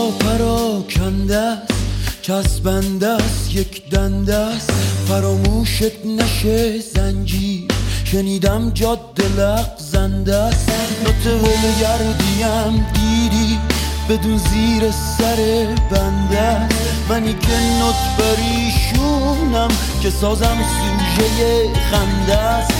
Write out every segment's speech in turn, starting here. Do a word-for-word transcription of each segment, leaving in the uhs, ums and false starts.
پراکنده است، چسبنده است، یک دنده است، فراموشت نشه زنجیر. شنیدم جاده لغزنده است، نوت ولگردیم دیدی بدون زیر سر بنده است. منی که نوت پریشونم که سازم سوژه خنده است.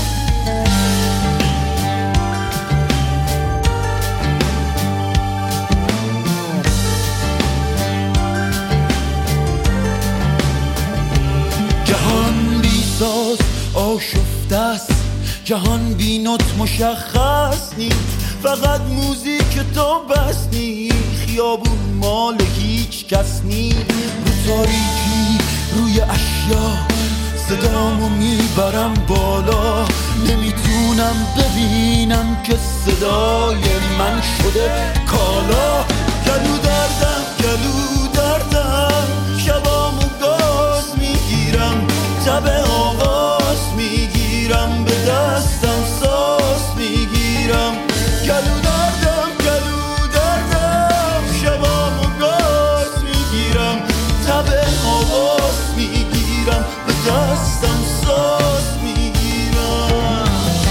جهان بی ساز آشفته است، جهان بی نوت مشخص نیست، فقط موزیک تو بس نیست، خیابون مال هیچ کس نیست. رو تاریکی روی اشیا صدامو میبرم بالا، نمیتونم ببینم که صدای من شده کالا. گلو دردم گلو دردم شبامو گاز میگیرم، تب آواز میگیرم، به دستم ساز میگیرم. گلو دردم گلو دردم شبامو گاز میگیرم، تب آواز میگیرم، به دستم ساز میگیرم.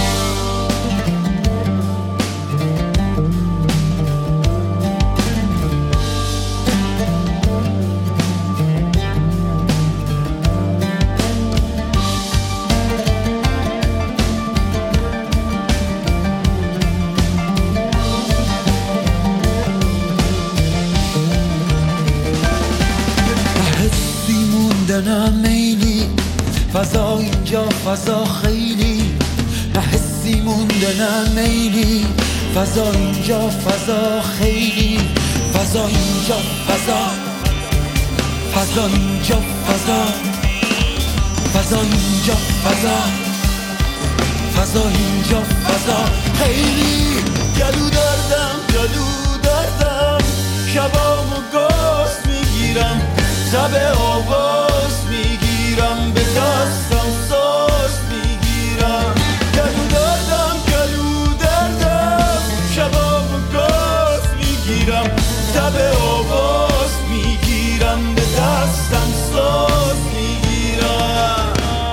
نه میلی فضا اینجا فضا خیلی، نه حسی مونده نه میلی فضا اینجا فضا خیلی، فضا اینجا فضا فضا اینجا فضا فضا اینجا فضا فضا اینجا فضا خیلی. گلو دردم گلو دردم شبامو گاز میگیرم، تب آواز میگیرم، به دستم ساز میگیرم. گلو دردم گلو دردم شبامو گاز میگیرم، تب آواز میگیرم، به دستم ساز میگیرم.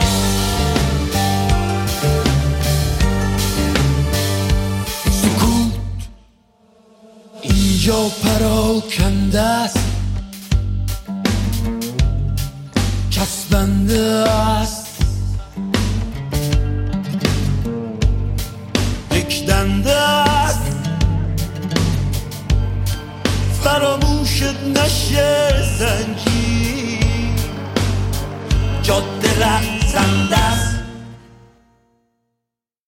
سکوت اینجا پراکنده است، چسبنده است، یک دنده است، فراموشت نشه زنجیر. جاده لغزنده است،